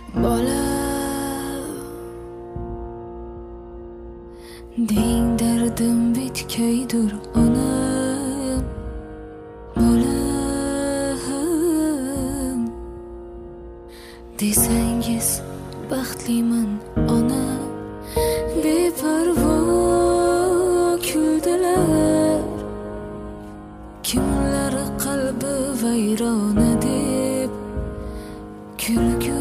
bola deng dardim bitkaydur onam bolam desangiz baxtliman ona beparvo kuldilar kimlar qalbi vayrona deb kulgu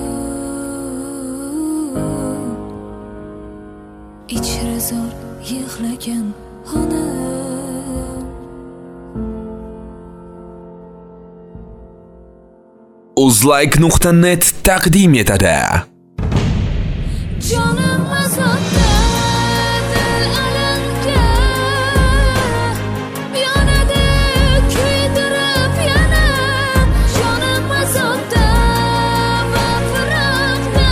ichra zor yig'lagan onam Uzlike.net taqdim etadi. Jonim azobda dil alamga yonadi kuydirib yana jonim azobda va firoqda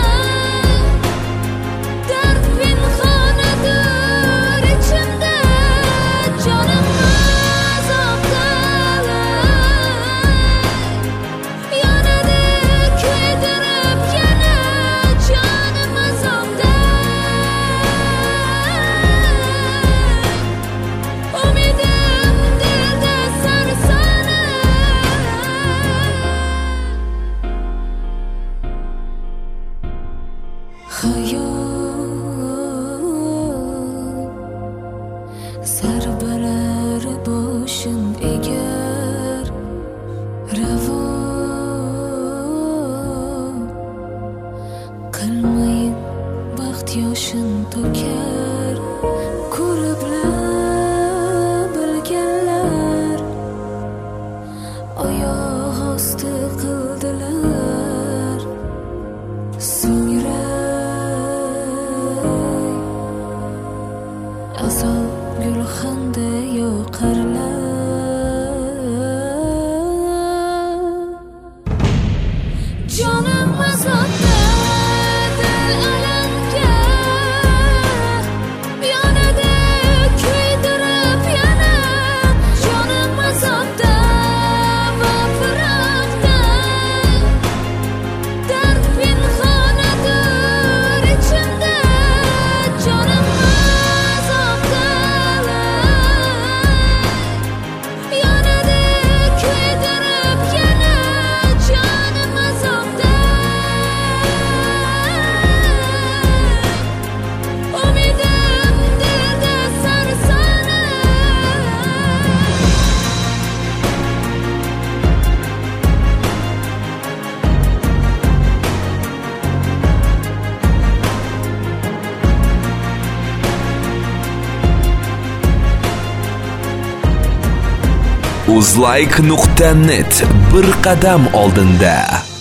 dard pinhonadir ichimda jonim azobda yonadi kuydirib yana jonim azobda umidim dilda sarsona hayot zarbalar boshim egar ravo qilmayin baxt yoshin to'kar ko'rib bilganlar oyoq osti qildilar so'ngra azob gulxanda yoqarlar jonim azobda dil alamga yonadi kuydirib yana jonim azobda va firoqda dard pinhonadir ichimda jonim azobda yonadi kuydirib yana jonim azobda umidim dilda sarsona Uzlike.net bir qadam oldinda.